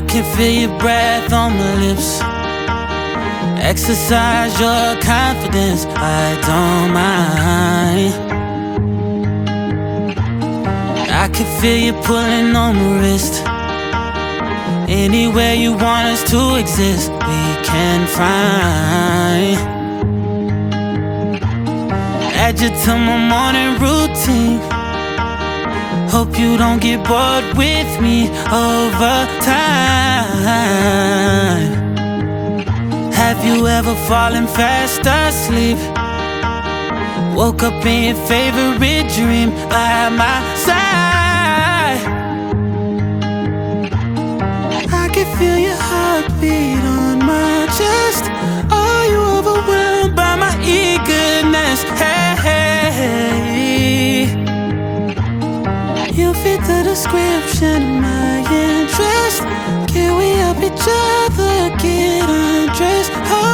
can feel your breath on my lips. Exercise your confidence, I don't mind. I can feel you pulling on my wrist. Anywhere you want us to exist, we can find. Add you to my morning routine. Hope you don't get bored with me over time. Have you ever fallen fast asleep? Woke up in your favorite dream by my side. I can feel your heartbeat on my chest. Are you overwhelmed by my eagerness? Hey, you fit the description of my interest. Can we help each other get undressed?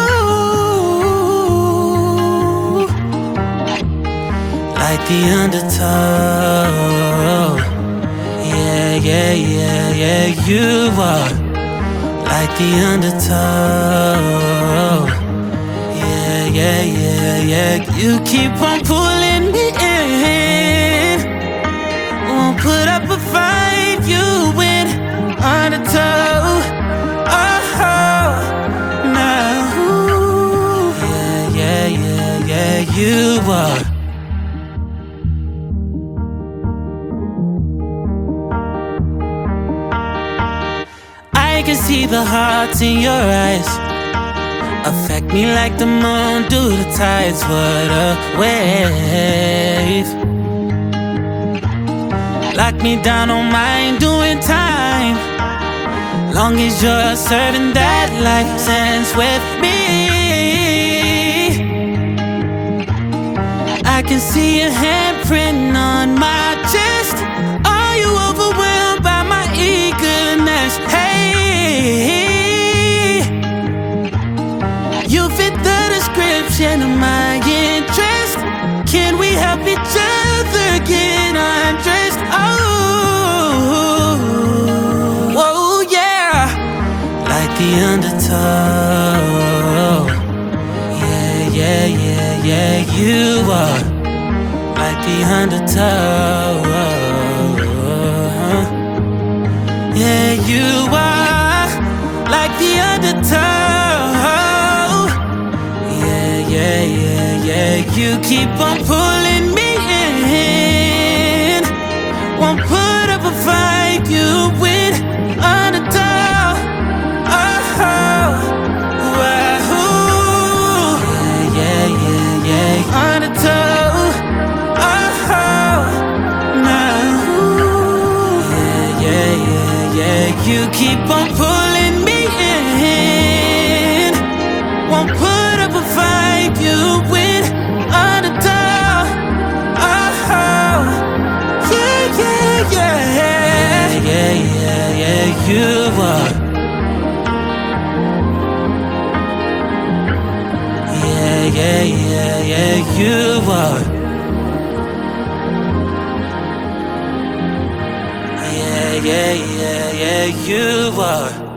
Oh, like the undertow. Yeah, yeah, yeah, yeah, you are like the undertow. Yeah, yeah, yeah, yeah, you keep on pulling me in. Won't put up a fight, you win undertow. Oh, now, yeah, yeah, yeah, yeah, you are. I can see the hearts in your eyes. Affect me like the moon do the tides. What a wave. Lock me down, don't mind doing time. Long as you're serving that life sense with me. I can see your handprint on my chest. Are you overwhelmed by my eagerness? Hey, you fit the description of my interest. Can we help each other get undressed? Oh, whoa, yeah. Like the undertow. Yeah, yeah, yeah, yeah, you are like the undertow. Yeah, you are like the undertow. Yeah, yeah, yeah, yeah, you keep on pulling me in. Won't put up a fight, you win undertow. Oh, wow. Yeah, yeah, yeah, yeah, undertow. Oh, now. Yeah, yeah, yeah, yeah, you keep on pulling me in. Won't put up a fight, you win undertow. Oh, yeah, yeah, yeah, yeah, yeah, yeah, you are. Yeah, yeah, yeah, yeah, you are. Yeah, yeah, yeah, yeah, you are.